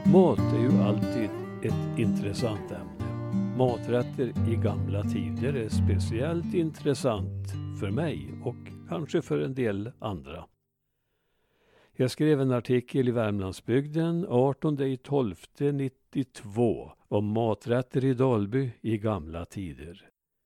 Mat är ju alltid ett intressant ämne. Maträtter i gamla tider är speciellt intressant för mig och kanske för en del andra. Jag skrev en artikel i Värmlandsbygden 18/12/92 om maträtter i Dalby i gamla tider.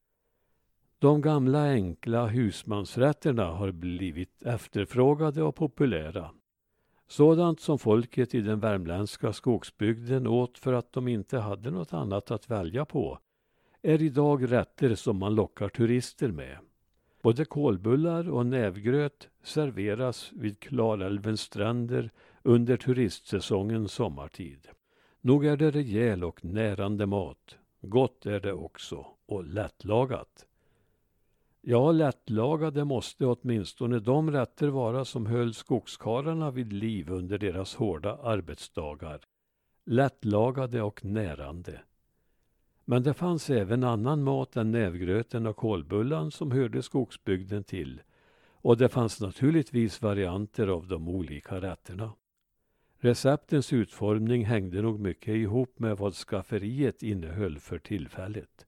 De gamla enkla husmansrätterna har blivit efterfrågade och populära. Sådant som folket i den värmländska skogsbygden åt för att de inte hade något annat att välja på är idag rätter som man lockar turister med. Både kålbullar och nävgröt serveras vid Klarälvens stränder under turistsäsongen sommartid. Nog är det rejäl och närande mat. Gott är det också och lättlagat. Ja, lättlagade måste åtminstone de rätter vara som höll skogskarlarna vid liv under deras hårda arbetsdagar. Lättlagade och närande. Men det fanns även annan mat än nävgröten och kålbullan som hörde skogsbygden till. Och det fanns naturligtvis varianter av de olika rätterna. Receptens utformning hängde nog mycket ihop med vad skafferiet innehöll för tillfället.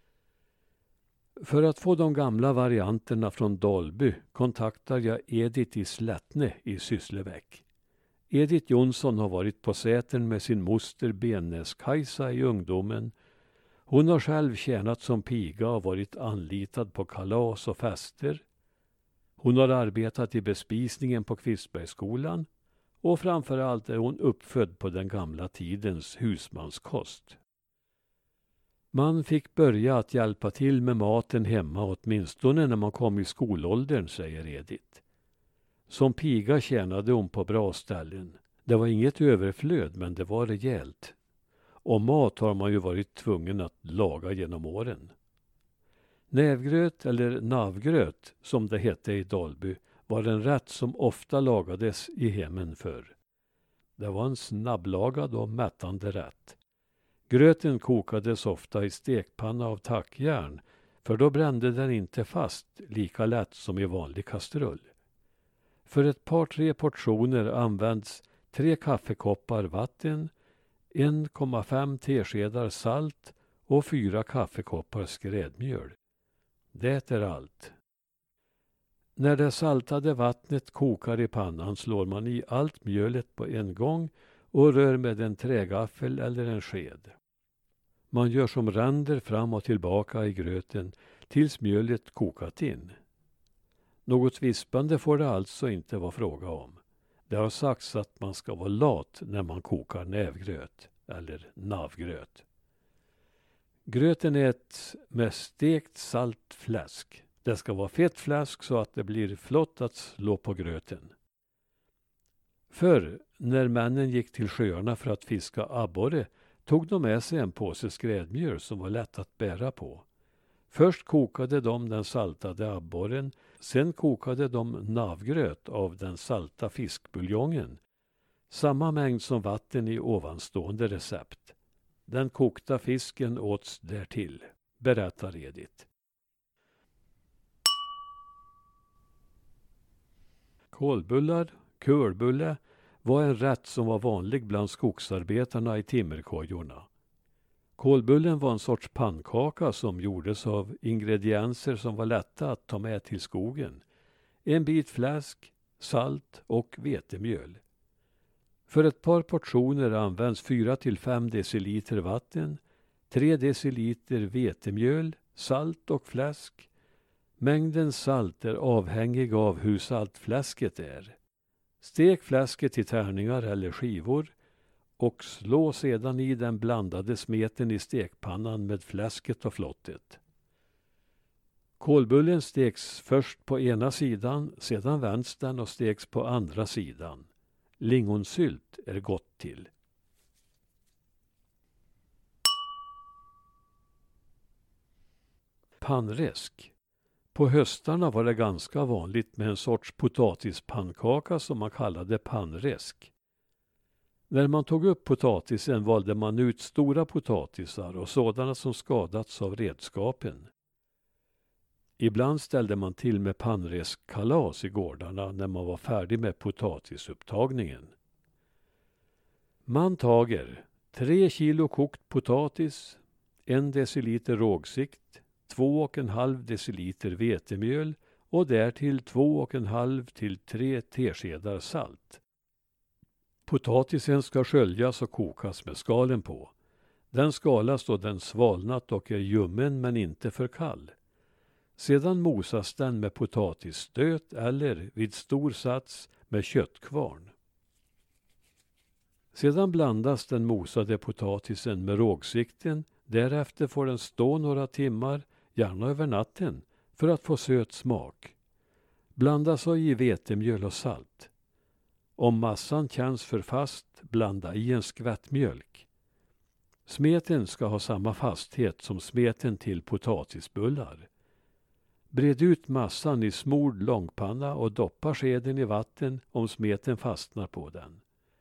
För att få de gamla varianterna från Dalby kontaktar jag Edith i Slättne i Sysslebäck. Edith Jonsson har varit på Sätern med sin moster Benäs-Kajsa i ungdomen. Hon har själv tjänat som piga och varit anlitad på kalas och fester. Hon har arbetat i bespisningen på Kvistbergsskolan och framförallt är hon uppfödd på den gamla tidens husmanskost. Man fick börja att hjälpa till med maten hemma åtminstone när man kom i skolåldern, säger Edith. Som piga tjänade hon på bra ställen. Det var inget överflöd, men det var rejält. Och mat har man ju varit tvungen att laga genom åren. Nävgröt eller navgröt, som det hette i Dalby, var en rätt som ofta lagades i hemmen förr. Det var en snabblagad och mättande rätt. Gröten kokades ofta i stekpanna av tackjärn, för då brände den inte fast lika lätt som i vanlig kastrull. För ett par 3 portioner används 3 kaffekoppar vatten, 1,5 teskedar salt och 4 kaffekoppar skrädmjöl. Det är allt. När det saltade vattnet kokar i pannan slår man i allt mjölet på en gång och rör med en trägaffel eller en sked. Man gör som ränder fram och tillbaka i gröten tills mjölet kokat in. Något vispande får det alltså inte vara fråga om. Det har sagts att man ska vara lat när man kokar nävgröt eller navgröt. Gröten äts med stekt salt fläsk. Det ska vara fett fläsk så att det blir flott att slå på gröten. Förr, när männen gick till sjöarna för att fiska abborre, tog de med sig en påse skrädmjöl som var lätt att bära på. Först kokade de den saltade abborren, sen kokade de navgröt av den salta fiskbuljongen. Samma mängd som vatten i ovanstående recept. Den kokta fisken åts därtill, berättar Edith. Kålbullar, curbulle, var en rätt som var vanlig bland skogsarbetarna i timmerkojorna. Kålbullen var en sorts pannkaka som gjordes av ingredienser som var lätta att ta med till skogen. En bit fläsk, salt och vetemjöl. För ett par portioner används 4-5 deciliter vatten, 3 deciliter vetemjöl, salt och fläsk. Mängden salt är avhängig av hur salt fläsket är. Stek fläsket i tärningar eller skivor och slå sedan i den blandade smeten i stekpannan med fläsket och flottet. Kålbullen steks först på ena sidan, sedan vänds den och steks på andra sidan. Lingonsylt är gott till. Pannräsk. På höstarna var det ganska vanligt med en sorts potatispannkaka som man kallade pannräsk. När man tog upp potatisen valde man ut stora potatisar och sådana som skadats av redskapen. Ibland ställde man till med pannräskkalas i gårdarna när man var färdig med potatisupptagningen. Man tager 3 kilo kokt potatis, 1 deciliter rågsikt, 2,5 deciliter vetemjöl och därtill 2,5 till 3 teskedar salt. Potatisen ska sköljas och kokas med skalen på. Den skalas då den svalnat och är ljummen men inte för kall. Sedan mosas den med potatisstöt eller vid stor sats med köttkvarn. Sedan blandas den mosade potatisen med rågsikten. Därefter får den stå några timmar, gärna över natten, för att få söt smak. Blanda så i vetemjöl och salt. Om massan känns för fast, blanda i en skvätt mjölk. Smeten ska ha samma fasthet som smeten till potatisbullar. Bred ut massan i smord långpanna och doppa skeden i vatten om smeten fastnar på den.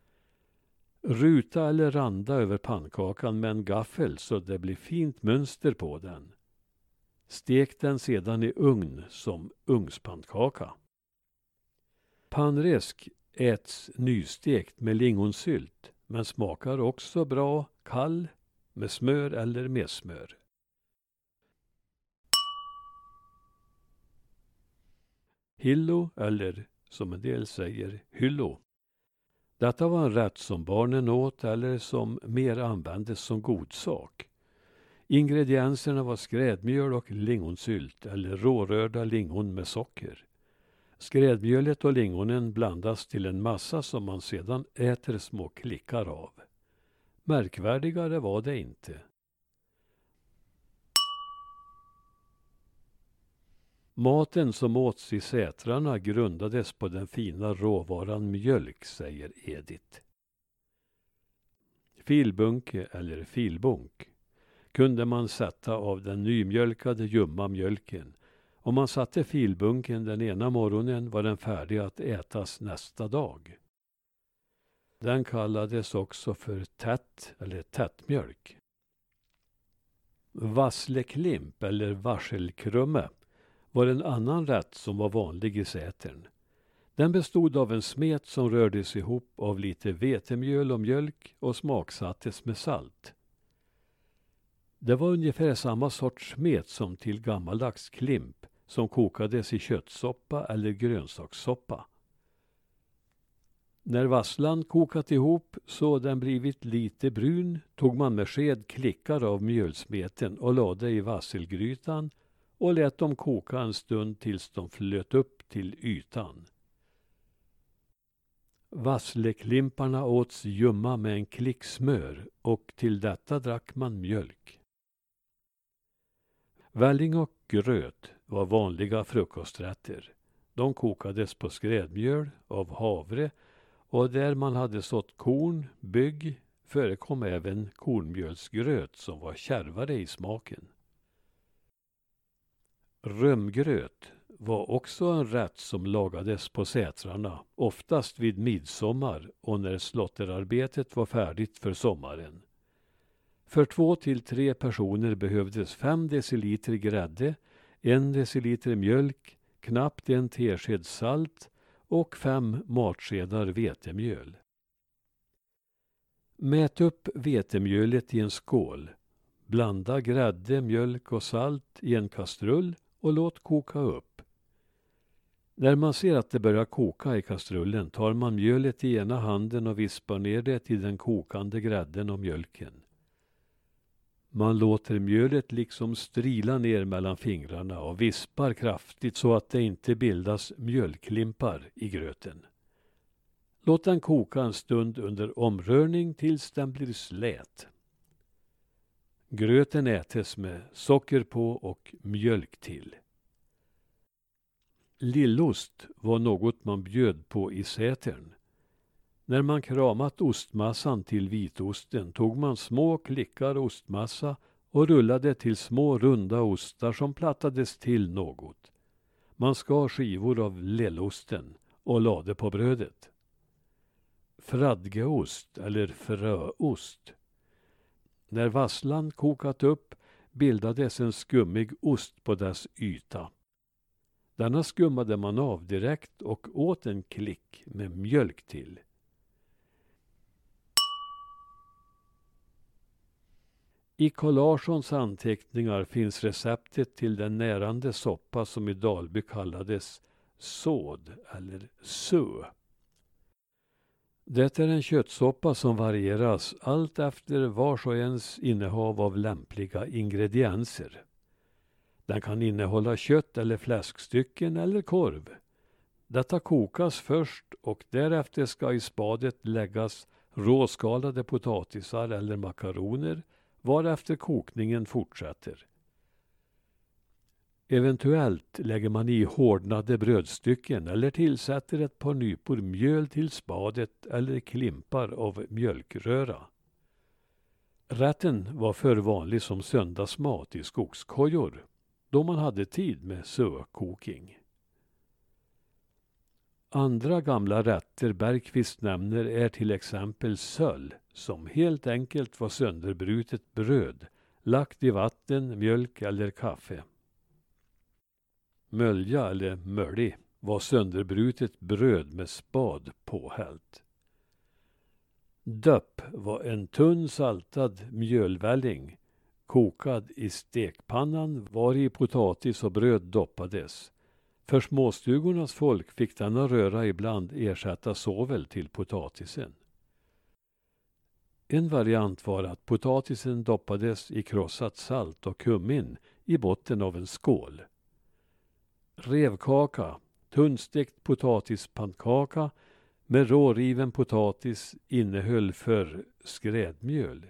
Ruta eller randa över pannkakan med en gaffel så det blir fint mönster på den. Stek den sedan i ugn som ugnspannkaka. Pannräsk äts nystekt med lingonsylt, men smakar också bra kall med smör eller med smör. Hillo eller som en del säger hyllo. Detta var en rätt som barnen åt eller som mer användes som godsak. Ingredienserna var skrädmjöl och lingonsylt eller rårörda lingon med socker. Skrädmjölet och lingonen blandas till en massa som man sedan äter små klickar av. Märkvärdigare var det inte. Maten som åts i Sätrarna grundades på den fina råvaran mjölk, säger Edith. Filbunke eller filbunk kunde man sätta av den nymjölkade ljumma mjölken. Om man satte filbunken den ena morgonen var den färdig att ätas nästa dag. Den kallades också för tätt eller tättmjölk. Vassleklimp eller varselkrumme var en annan rätt som var vanlig i Sätern. Den bestod av en smet som rördes ihop av lite vetemjöl och mjölk och smaksattes med salt. Det var ungefär samma sorts smet som till gammaldags klimp som kokades i köttsoppa eller grönsakssoppa. När vasslan kokat ihop så den blivit lite brun tog man med sked klickar av mjölsmeten och lade i vasselgrytan och lät dem koka en stund tills de flöt upp till ytan. Vassleklimparna åts ljumma med en klick smör och till detta drack man mjölk. Välling och gröt var vanliga frukosträtter. De kokades på skrädmjöl av havre och där man hade sått korn, bygg, förekom även kornmjölsgröt som var kärvare i smaken. Römgröt var också en rätt som lagades på Sätrarna, oftast vid midsommar och när slotterarbetet var färdigt för sommaren. För 2 till 3 personer behövdes 5 deciliter grädde, 1 deciliter mjölk, knappt 1 tesked salt och 5 matskedar vetemjöl. Mät upp vetemjölet i en skål. Blanda grädde, mjölk och salt i en kastrull och låt koka upp. När man ser att det börjar koka i kastrullen tar man mjölet i ena handen och vispar ner det i den kokande grädden och mjölken. Man låter mjölet liksom strila ner mellan fingrarna och vispar kraftigt så att det inte bildas mjölkklimpar i gröten. Låt den koka en stund under omrörning tills den blir slät. Gröten ätes med socker på och mjölk till. Lillost var något man bjöd på i Sätern. När man kramat ostmassan till vitosten tog man små klickar ostmassa och rullade till små runda ostar som plattades till något. Man skar skivor av lillosten och lade på brödet. Fradgeost eller fröost. När vasslan kokat upp bildades en skummig ost på dess yta. Denna skummade man av direkt och åt en klick med mjölk till. I Carl Larssons anteckningar finns receptet till den närande soppa som i Dalby kallades såd eller sö. Det är en köttsoppa som varieras allt efter vars och ens innehav av lämpliga ingredienser. Den kan innehålla kött eller fläskstycken eller korv. Detta kokas först och därefter ska i spadet läggas råskalade potatisar eller makaroner varefter kokningen fortsätter. Eventuellt lägger man i hårdnade brödstycken eller tillsätter ett par nypor mjöl till spadet eller klimpar av mjölkröra. Rätten var för vanlig som söndagsmat i skogskojor, då man hade tid med sökoking. Andra gamla rätter Bergqvist nämner är till exempel söll, som helt enkelt var sönderbrutet bröd, lagt i vatten, mjölk eller kaffe. Mölja eller mölli var sönderbrutet bröd med spad påhällt. Döpp var en tunn saltad mjölvälling, kokad i stekpannan var i potatis och bröd doppades. För småstugornas folk fick denna röra ibland ersätta såvel till potatisen. En variant var att potatisen doppades i krossat salt och kummin i botten av en skål. Revkaka, tunnstekt potatispannkaka med råriven potatis innehöll för skrädmjöl.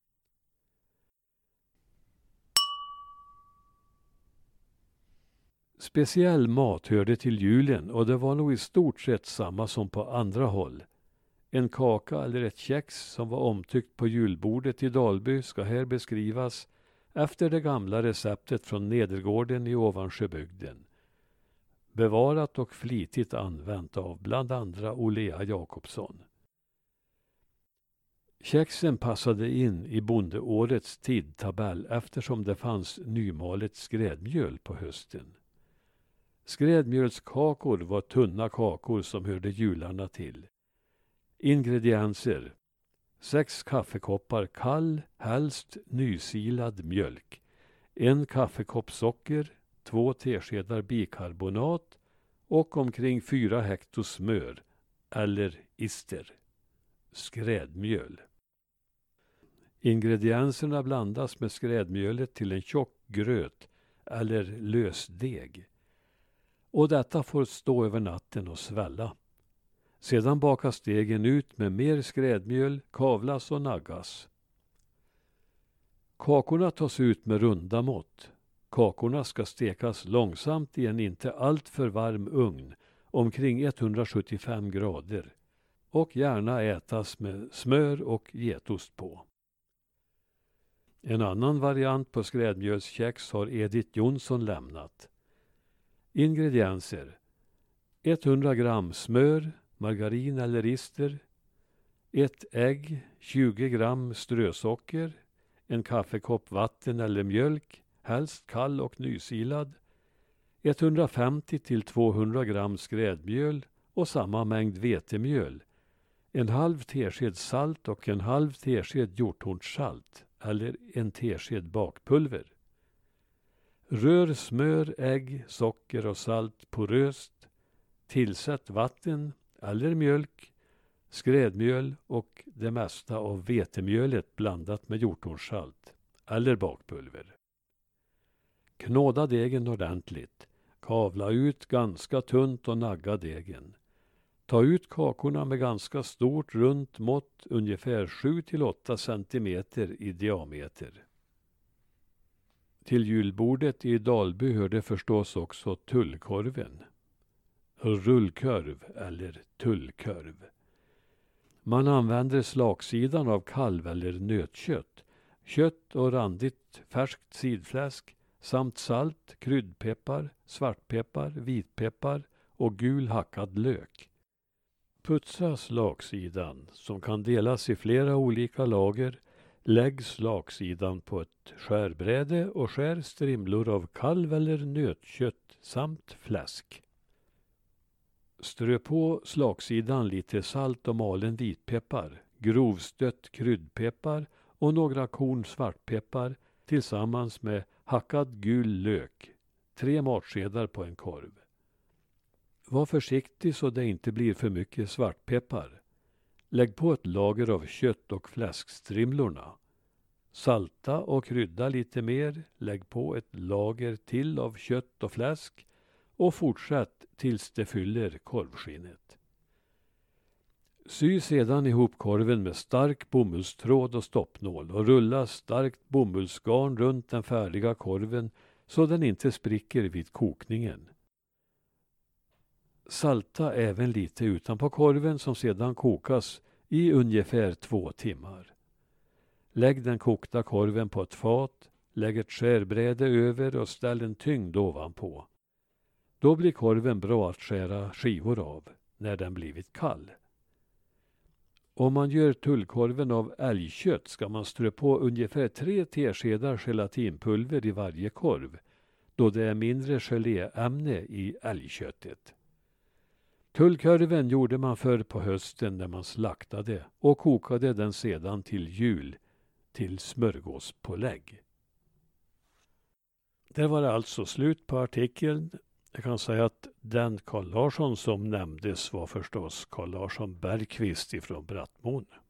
Speciell mat hörde till julen och det var nog i stort sett samma som på andra håll. En kaka eller ett kex som var omtyckt på julbordet i Dalby ska här beskrivas efter det gamla receptet från Nedergården i Ovansjöbygden. Bevarat och flitigt använt av bland andra Olea Jakobsson. Kexen passade in i bondeårets tidtabell eftersom det fanns nymalet skrädmjöl på hösten. Skrädmjölskakor var tunna kakor som hörde jularna till. Ingredienser: 6 kaffekoppar kall, helst nysilad mjölk, 1 kaffekopp socker, 2 teskedar bikarbonat och omkring 4 hekto smör eller ister. Skrädmjöl. Ingredienserna blandas med skrädmjölet till en tjock gröt eller lösdeg. Och detta får stå över natten och svälla. Sedan bakas degen ut med mer skrädmjöl, kavlas och naggas. Kakorna tas ut med runda mått. Kakorna ska stekas långsamt i en inte alltför varm ugn, omkring 175 grader. Och gärna ätas med smör och getost på. En annan variant på skrädmjölskex har Edith Jonsson lämnat. Ingredienser: 100 gram smör, margarin eller ister, 1 ägg, 20 gram strösocker, en kaffekopp vatten eller mjölk, helst kall och nysilad, 150 till 200 gram skrädmjöl och samma mängd vetemjöl, en halv tesked salt och en halv tesked hjorthornssalt eller en tesked bakpulver. Rör smör, ägg, socker och salt poröst. Tillsätt vatten eller mjölk, skrädmjöl och det mesta av vetemjölet blandat med hjorthornssalt eller bakpulver. Knåda degen ordentligt. Kavla ut ganska tunt och nagga degen. Ta ut kakorna med ganska stort runt mått, ungefär 7-8 centimeter i diameter. Till julbordet i Dalby hörde förstås också tullkorven. Rullkorv eller tullkorv. Man använder slaksidan av kalv eller nötkött, kött och randigt färskt sidfläsk samt salt, kryddpeppar, svartpeppar, vitpeppar och gul hackad lök. Putsa slaksidan som kan delas i flera olika lager. Lägg slaksidan på ett skärbräde och skär strimlor av kalv eller nötkött samt fläsk. Strö på slaksidan lite salt och malen vitpeppar, grovstött kryddpeppar och några korn svartpeppar tillsammans med hackad gul lök, 3 matskedar på en korv. Var försiktig så det inte blir för mycket svartpeppar. Lägg på ett lager av kött och fläskstrimlorna. Salta och krydda lite mer, lägg på ett lager till av kött och fläsk och fortsätt tills det fyller korvskinnet. Sy sedan ihop korven med stark bomullstråd och stoppnål och rulla starkt bomullsgarn runt den färdiga korven så den inte spricker vid kokningen. Salta även lite utanpå korven som sedan kokas i ungefär 2 timmar. Lägg den kokta korven på ett fat, lägg ett skärbräde över och ställ en tyngd ovanpå. Då blir korven bra att skära skivor av när den blivit kall. Om man gör tullkorven av älgkött ska man strö på ungefär 3 teskedar gelatinpulver i varje korv, då det är mindre geléämne i älgköttet. Tullkorven gjorde man förr på hösten när man slaktade och kokade den sedan till jul till smörgåspålägg. Det var alltså slut på artikeln. Jag kan säga att den Carl Larsson som nämndes var förstås Carl Larsson Bergqvist ifrån Brattmån.